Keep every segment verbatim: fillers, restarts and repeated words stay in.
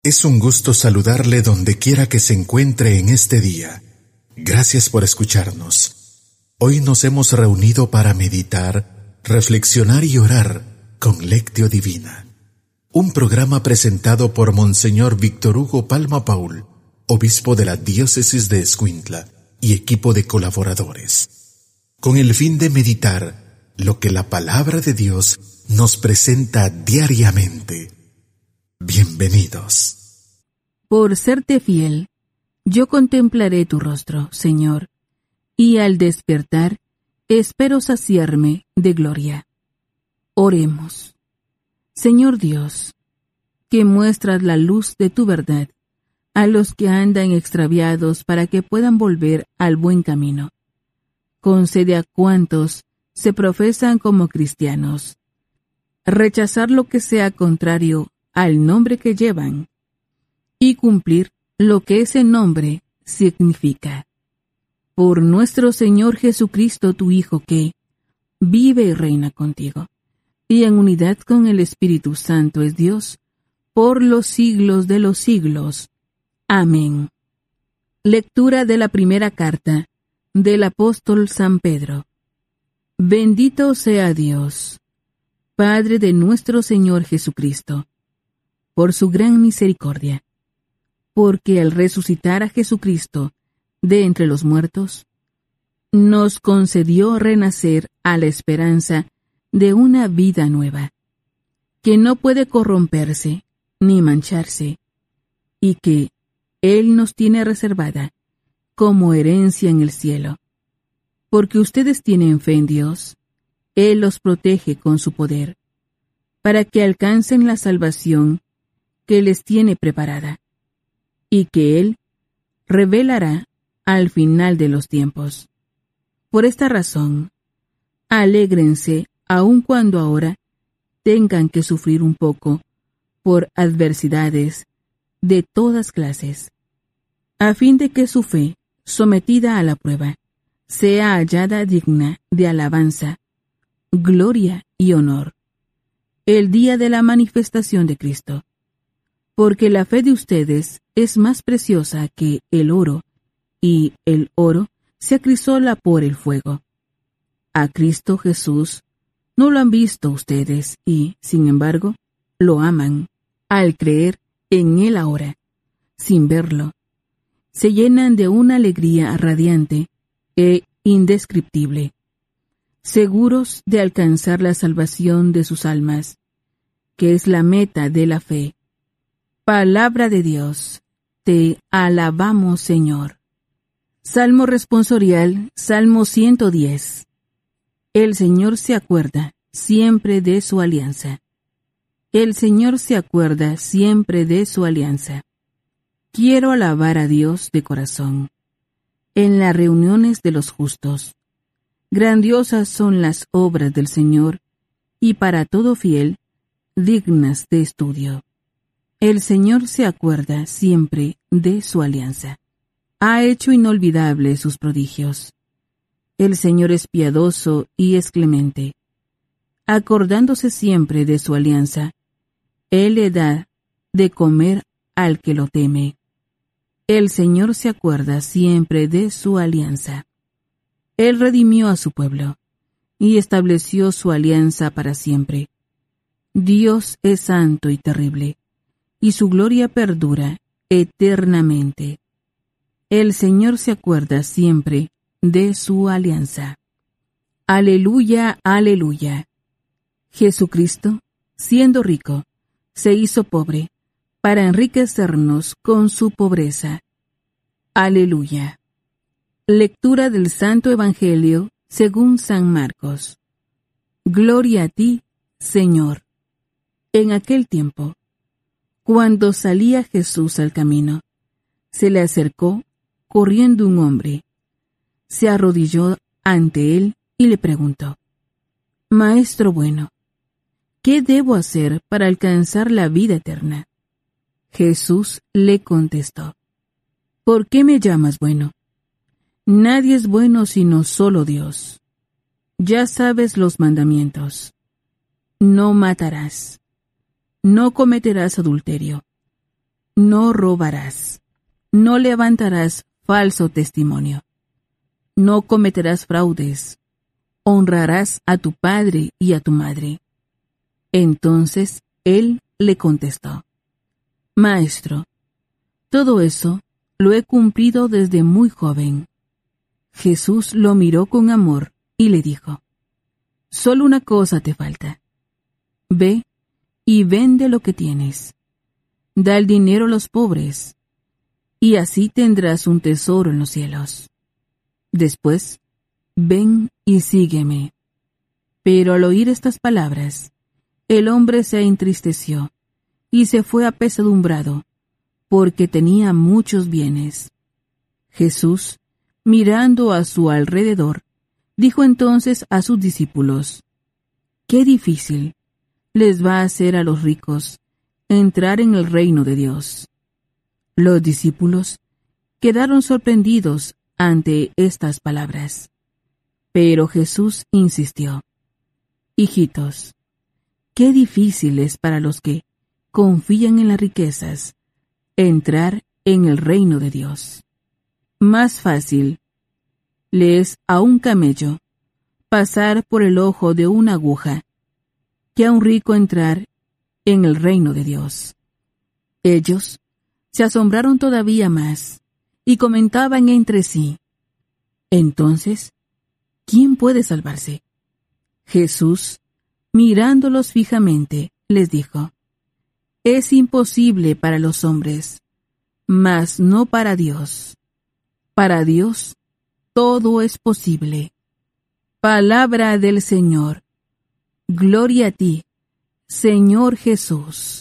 Es un gusto saludarle donde quiera que se encuentre en este día. Gracias por escucharnos. Hoy nos hemos reunido para meditar, reflexionar y orar con Lectio Divina. Un programa presentado por Monseñor Víctor Hugo Palma Paul, obispo de la diócesis de Escuintla y equipo de colaboradores, con el fin de meditar lo que la palabra de Dios nos presenta diariamente. Bienvenidos. Por serte fiel, yo contemplaré tu rostro, Señor, y al despertar, espero saciarme de gloria. Oremos. Señor Dios, que muestras la luz de tu verdad a los que andan extraviados para que puedan volver al buen camino. Concede a cuantos se profesan como cristianos rechazar lo que sea contrario al nombre que llevan y cumplir lo que ese nombre significa. Por nuestro Señor Jesucristo, tu Hijo, que vive y reina contigo, y en unidad con el Espíritu Santo es Dios, por los siglos de los siglos. Amén. Lectura de la primera carta del apóstol San Pedro. Bendito sea Dios, Padre de nuestro Señor Jesucristo, por su gran misericordia, porque al resucitar a Jesucristo de entre los muertos, nos concedió renacer a la esperanza de una vida nueva, que no puede corromperse ni mancharse, y que Él nos tiene reservada como herencia en el cielo. Porque ustedes tienen fe en Dios, Él los protege con su poder, para que alcancen la salvación que les tiene preparada, y que Él revelará al final de los tiempos. Por esta razón, alégrense aun cuando ahora tengan que sufrir un poco por adversidades de todas clases, a fin de que su fe, sometida a la prueba, sea hallada digna de alabanza, gloria y honor, el día de la manifestación de Cristo. Porque la fe de ustedes es más preciosa que el oro, y el oro se acrisola por el fuego. A Cristo Jesús no lo han visto ustedes y, sin embargo, lo aman al creer en Él ahora, sin verlo. Se llenan de una alegría radiante e indescriptible, seguros de alcanzar la salvación de sus almas, que es la meta de la fe. Palabra de Dios, te alabamos, Señor. Salmo responsorial, Salmo ciento diez. El Señor se acuerda siempre de su alianza. El Señor se acuerda siempre de su alianza. Quiero alabar a Dios de corazón, en las reuniones de los justos. Grandiosas son las obras del Señor, y para todo fiel, dignas de estudio. El Señor se acuerda siempre de su alianza. Ha hecho inolvidables sus prodigios. El Señor es piadoso y es clemente. Acordándose siempre de su alianza, Él le da de comer al que lo teme. El Señor se acuerda siempre de su alianza. Él redimió a su pueblo y estableció su alianza para siempre. Dios es santo y terrible, y su gloria perdura eternamente. El Señor se acuerda siempre de su alianza. Aleluya, aleluya. Jesucristo, siendo rico, se hizo pobre, para enriquecernos con su pobreza. Aleluya. Lectura del Santo Evangelio según San Marcos. Gloria a ti, Señor. En aquel tiempo, cuando salía Jesús al camino, se le acercó corriendo un hombre. Se arrodilló ante él y le preguntó: Maestro bueno, ¿qué debo hacer para alcanzar la vida eterna? Jesús le contestó: ¿Por qué me llamas bueno? Nadie es bueno sino solo Dios. Ya sabes los mandamientos. No matarás. No cometerás adulterio. No robarás. No levantarás falso testimonio. No cometerás fraudes. Honrarás a tu padre y a tu madre. Entonces él le contestó: Maestro, todo eso lo he cumplido desde muy joven. Jesús lo miró con amor y le dijo: Solo una cosa te falta. Ve y vende lo que tienes. Da el dinero a los pobres, y así tendrás un tesoro en los cielos. Después, ven y sígueme. Pero al oír estas palabras, el hombre se entristeció y se fue apesadumbrado, porque tenía muchos bienes. Jesús, mirando a su alrededor, dijo entonces a sus discípulos: ¡Qué difícil les va a ser a los ricos entrar en el reino de Dios! Los discípulos quedaron sorprendidos ante estas palabras. Pero Jesús insistió: Hijitos, qué difícil es para los que confían en las riquezas entrar en el reino de Dios. Más fácil le es a un camello pasar por el ojo de una aguja que a un rico entrar en el reino de Dios. Ellos se asombraron todavía más y comentaban entre sí: Entonces, ¿quién puede salvarse? Jesús, mirándolos fijamente, les dijo: Es imposible para los hombres, mas no para Dios. Para Dios todo es posible. Palabra del Señor. Gloria a ti, Señor Jesús.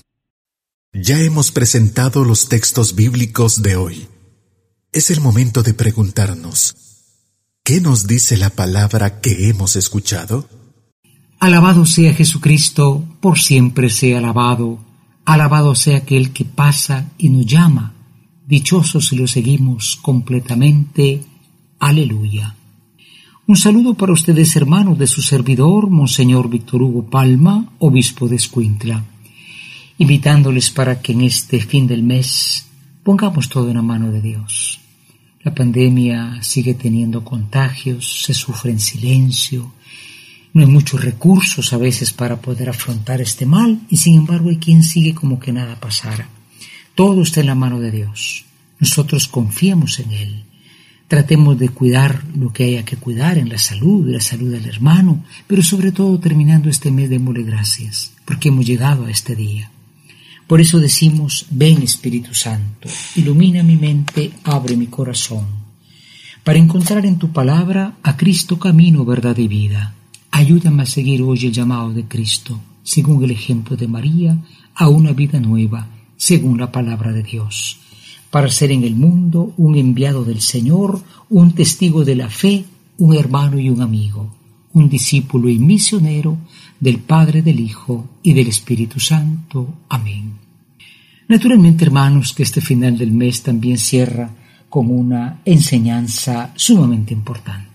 Ya hemos presentado los textos bíblicos de hoy. Es el momento de preguntarnos: ¿qué nos dice la palabra que hemos escuchado? Alabado sea Jesucristo, por siempre sea alabado. Alabado sea aquel que pasa y nos llama. Dichosos si lo seguimos completamente. Aleluya. Un saludo para ustedes, hermanos, de su servidor, Monseñor Víctor Hugo Palma, obispo de Escuintla, invitándoles para que en este fin del mes pongamos todo en la mano de Dios. La pandemia sigue teniendo contagios, se sufre en silencio, no hay muchos recursos a veces para poder afrontar este mal, y sin embargo hay quien sigue como que nada pasara. Todo está en la mano de Dios. Nosotros confiamos en Él. Tratemos de cuidar lo que haya que cuidar en la salud, la salud del hermano, pero sobre todo terminando este mes démosle gracias, porque hemos llegado a este día. Por eso decimos: ven Espíritu Santo, ilumina mi mente, abre mi corazón, para encontrar en tu palabra a Cristo camino, verdad y vida. Ayúdame a seguir hoy el llamado de Cristo, según el ejemplo de María, a una vida nueva, según la palabra de Dios, para ser en el mundo un enviado del Señor, un testigo de la fe, un hermano y un amigo, un discípulo y misionero del Padre, del Hijo y del Espíritu Santo. Amén. Naturalmente, hermanos, que este final del mes también cierra con una enseñanza sumamente importante.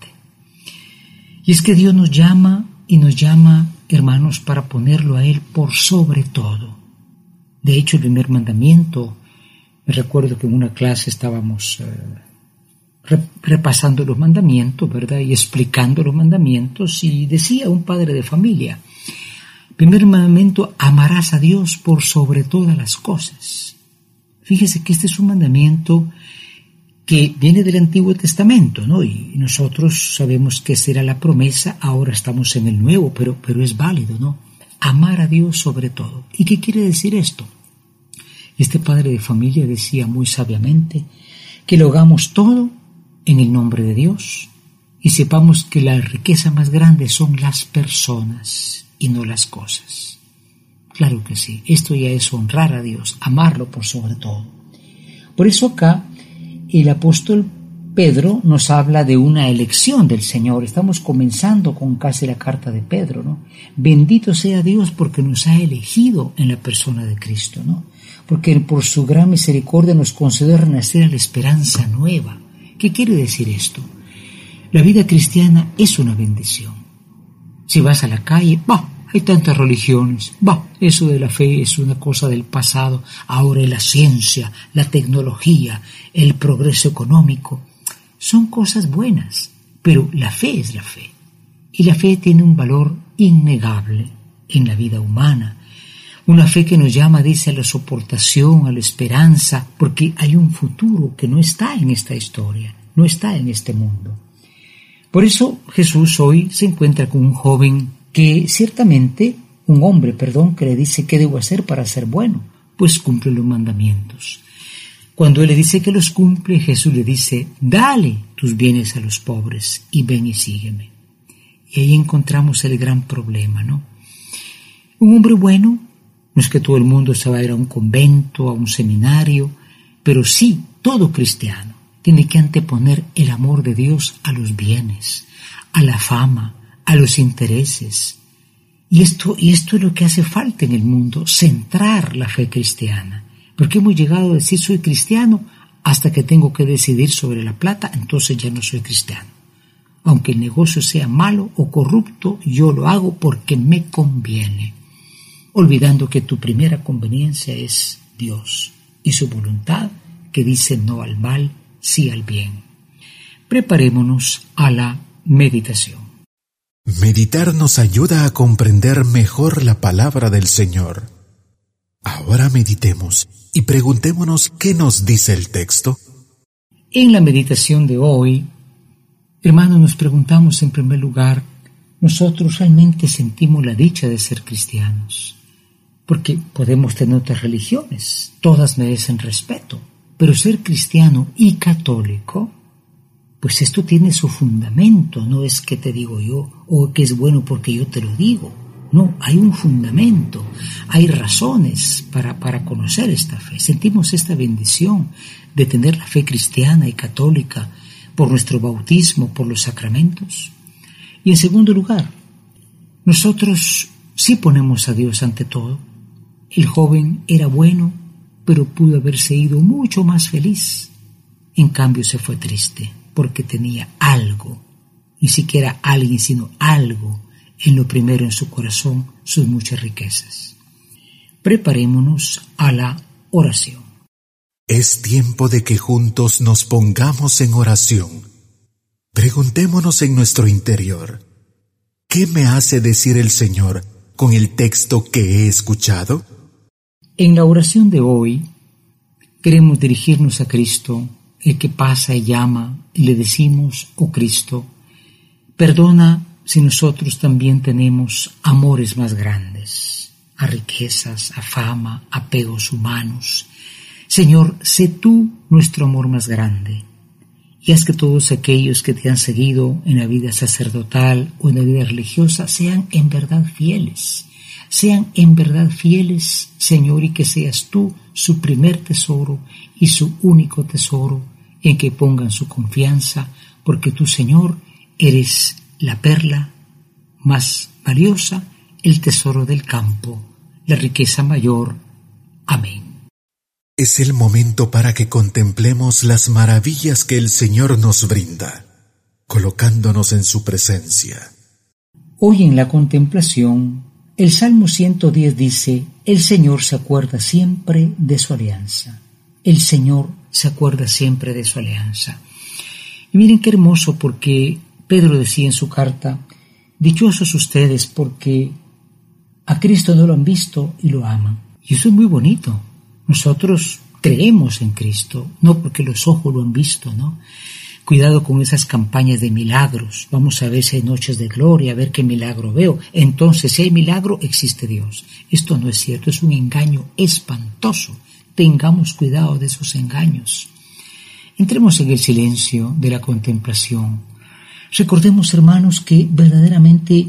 Y es que Dios nos llama y nos llama, hermanos, para ponerlo a Él por sobre todo. De hecho, el primer mandamiento, me recuerdo que en una clase estábamos eh, re, repasando los mandamientos, ¿verdad? Y explicando los mandamientos, y decía un padre de familia: primer mandamiento, amarás a Dios por sobre todas las cosas. Fíjese que este es un mandamiento que viene del Antiguo Testamento, ¿no? Y nosotros sabemos que esa era la promesa, ahora estamos en el Nuevo, pero, pero es válido, ¿no? Amar a Dios sobre todo. ¿Y qué quiere decir esto? Este padre de familia decía muy sabiamente que lo hagamos todo en el nombre de Dios y sepamos que la riqueza más grande son las personas y no las cosas. Claro que sí, esto ya es honrar a Dios, amarlo por sobre todo. Por eso acá el apóstol Pedro nos habla de una elección del Señor. Estamos comenzando con casi la carta de Pedro, ¿no? Bendito sea Dios porque nos ha elegido en la persona de Cristo, ¿no? Porque por su gran misericordia nos concedió renacer a la esperanza nueva. ¿Qué quiere decir esto? La vida cristiana es una bendición. Si vas a la calle, bah, hay tantas religiones. Bah, eso de la fe es una cosa del pasado. Ahora la ciencia, la tecnología, el progreso económico, son cosas buenas, pero la fe es la fe. Y la fe tiene un valor innegable en la vida humana. Una fe que nos llama, dice, a la soportación, a la esperanza, porque hay un futuro que no está en esta historia, no está en este mundo. Por eso Jesús hoy se encuentra con un joven que ciertamente, un hombre, perdón, que le dice qué debo hacer para ser bueno, pues cumple los mandamientos. Cuando él le dice que los cumple, Jesús le dice, dale tus bienes a los pobres y ven y sígueme. Y ahí encontramos el gran problema, ¿no? Un hombre bueno, no es que todo el mundo se va a ir a un convento, a un seminario, pero sí, todo cristiano tiene que anteponer el amor de Dios a los bienes, a la fama, a los intereses. Y esto, y esto es lo que hace falta en el mundo, centrar la fe cristiana. Porque hemos llegado a decir soy cristiano hasta que tengo que decidir sobre la plata, entonces ya no soy cristiano. Aunque el negocio sea malo o corrupto, yo lo hago porque me conviene. Olvidando que tu primera conveniencia es Dios y su voluntad que dice no al mal, sí al bien. Preparémonos a la meditación. Meditar nos ayuda a comprender mejor la palabra del Señor. Ahora meditemos y preguntémonos qué nos dice el texto. En la meditación de hoy, hermanos, nos preguntamos en primer lugar, ¿nosotros realmente sentimos la dicha de ser cristianos? Porque podemos tener otras religiones, todas merecen respeto, pero ser cristiano y católico, pues esto tiene su fundamento, no es que te digo yo, o que es bueno porque yo te lo digo. No, hay un fundamento, hay razones para, para conocer esta fe. Sentimos esta bendición de tener la fe cristiana y católica por nuestro bautismo, por los sacramentos. Y en segundo lugar, nosotros sí ponemos a Dios ante todo. El joven era bueno, pero pudo haberse ido mucho más feliz. En cambio se fue triste, porque tenía algo, ni siquiera alguien, sino algo, en lo primero en su corazón, sus muchas riquezas. Preparémonos a la oración. Es tiempo de que juntos nos pongamos en oración. Preguntémonos en nuestro interior, ¿qué me hace decir el Señor con el texto que he escuchado? En la oración de hoy, queremos dirigirnos a Cristo, el que pasa y llama, y le decimos, oh Cristo, perdona si nosotros también tenemos amores más grandes, a riquezas, a fama, apegos humanos. Señor, sé tú nuestro amor más grande, y haz que todos aquellos que te han seguido en la vida sacerdotal o en la vida religiosa sean en verdad fieles, sean en verdad fieles, Señor, y que seas tú su primer tesoro y su único tesoro en que pongan su confianza, porque tú, Señor, eres la perla más valiosa, el tesoro del campo, la riqueza mayor. Amén. Es el momento para que contemplemos las maravillas que el Señor nos brinda, colocándonos en su presencia. Hoy en la contemplación, el Salmo ciento diez dice, el Señor se acuerda siempre de su alianza. El Señor se acuerda siempre de su alianza. Y miren qué hermoso, porque Pedro decía en su carta, dichosos ustedes porque a Cristo no lo han visto y lo aman. Y eso es muy bonito. Nosotros creemos en Cristo, no porque los ojos lo han visto, ¿no? Cuidado con esas campañas de milagros. Vamos a ver si hay noches de gloria, a ver qué milagro veo. Entonces, si hay milagro, existe Dios. Esto no es cierto, es un engaño espantoso. Tengamos cuidado de esos engaños. Entremos en el silencio de la contemplación. Recordemos, hermanos, que verdaderamente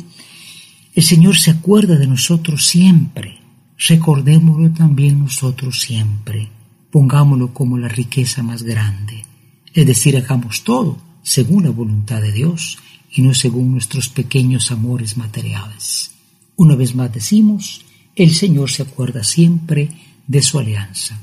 el Señor se acuerda de nosotros siempre. Recordémoslo también nosotros siempre. Pongámoslo como la riqueza más grande. Es decir, hagamos todo según la voluntad de Dios y no según nuestros pequeños amores materiales. Una vez más decimos, el Señor se acuerda siempre de su alianza.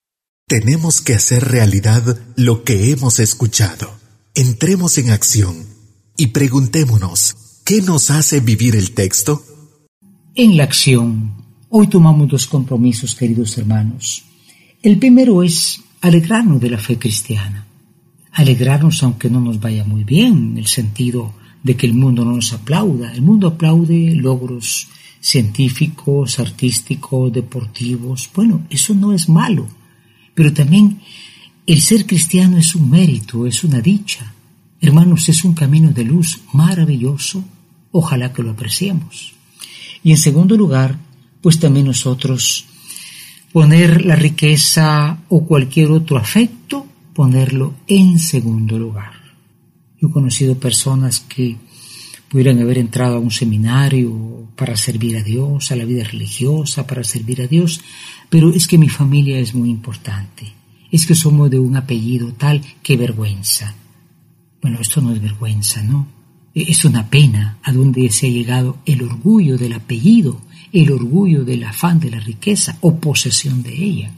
Tenemos que hacer realidad lo que hemos escuchado. Entremos en acción y preguntémonos, ¿qué nos hace vivir el texto? en la acción. Hoy tomamos dos compromisos, queridos hermanos. El primero es alegrarnos de la fe cristiana. Alegrarnos aunque no nos vaya muy bien, en el sentido de que el mundo no nos aplauda. El mundo aplaude logros científicos, artísticos, deportivos. Bueno, eso no es malo, pero también el ser cristiano es un mérito, es una dicha. Hermanos, es un camino de luz maravilloso. Ojalá que lo apreciemos. Y en segundo lugar, pues también nosotros poner la riqueza o cualquier otro afecto, ponerlo en segundo lugar. Yo he conocido personas que pudieran haber entrado a un seminario para servir a Dios, a la vida religiosa, para servir a Dios, pero es que mi familia es muy importante. Es que somos de un apellido tal, que vergüenza. Bueno, esto no es vergüenza, ¿no? Es una pena a donde se ha llegado el orgullo del apellido, el orgullo del afán de la riqueza o posesión de ella.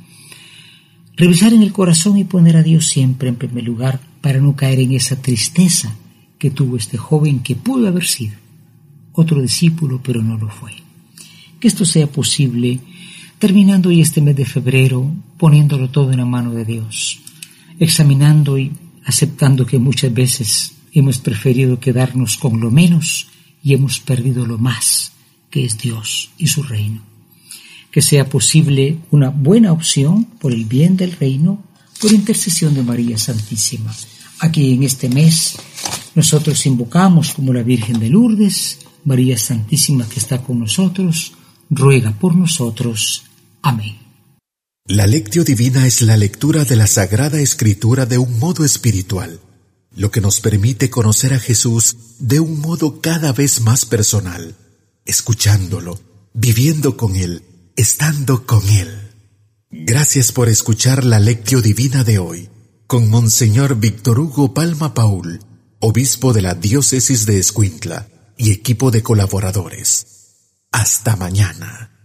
Revisar en el corazón y poner a Dios siempre en primer lugar para no caer en esa tristeza que tuvo este joven que pudo haber sido otro discípulo, pero no lo fue. Que esto sea posible terminando hoy este mes de febrero, poniéndolo todo en la mano de Dios, examinando y aceptando que muchas veces hemos preferido quedarnos con lo menos y hemos perdido lo más, que es Dios y su reino. Que sea posible una buena opción por el bien del reino, por intercesión de María Santísima. Aquí en este mes nosotros invocamos como la Virgen de Lourdes, María Santísima que está con nosotros, ruega por nosotros. Amén. La Lectio Divina es la lectura de la Sagrada Escritura de un modo espiritual, lo que nos permite conocer a Jesús de un modo cada vez más personal, escuchándolo, viviendo con Él, estando con Él. Gracias por escuchar la Lectio Divina de hoy, con Monseñor Víctor Hugo Palma Paul, obispo de la Diócesis de Escuintla y equipo de colaboradores. Hasta mañana.